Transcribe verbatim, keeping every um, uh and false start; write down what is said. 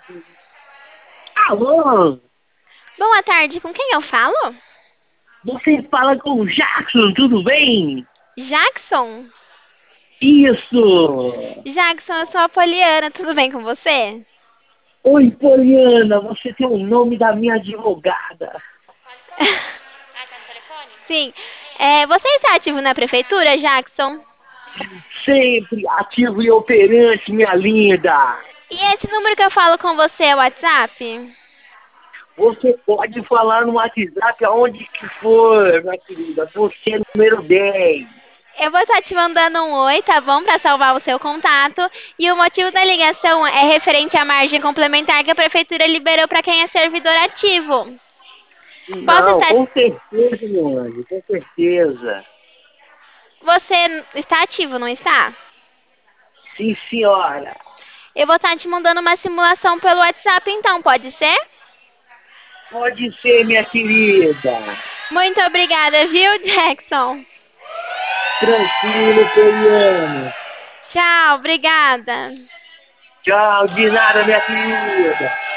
Alô, Boa tarde, com quem eu falo? você fala com o Jackson, tudo bem? Jackson? Isso! Jackson, eu sou a Poliana, tudo bem com você? Oi, Poliana, você tem o nome da minha advogada. Sim. É, você está ativo na prefeitura, Jackson? Sempre ativo e operante, minha linda. E esse número que eu falo com você é o WhatsApp? Você pode falar no WhatsApp aonde que for, minha querida. Você é número dez. Eu vou estar te mandando um oi, tá bom? Para salvar o seu contato. E o motivo da ligação é referente à margem complementar que a prefeitura liberou para quem é servidor ativo. Posso Não, estar. com certeza, meu anjo, com certeza. Você está ativo, não está? Sim, senhora. Eu vou estar te mandando uma simulação pelo WhatsApp, então, pode ser? Pode ser, minha querida. Muito obrigada, viu, Jackson? Tranquilo, Poliana. Tchau, obrigada. Tchau, de nada, minha querida.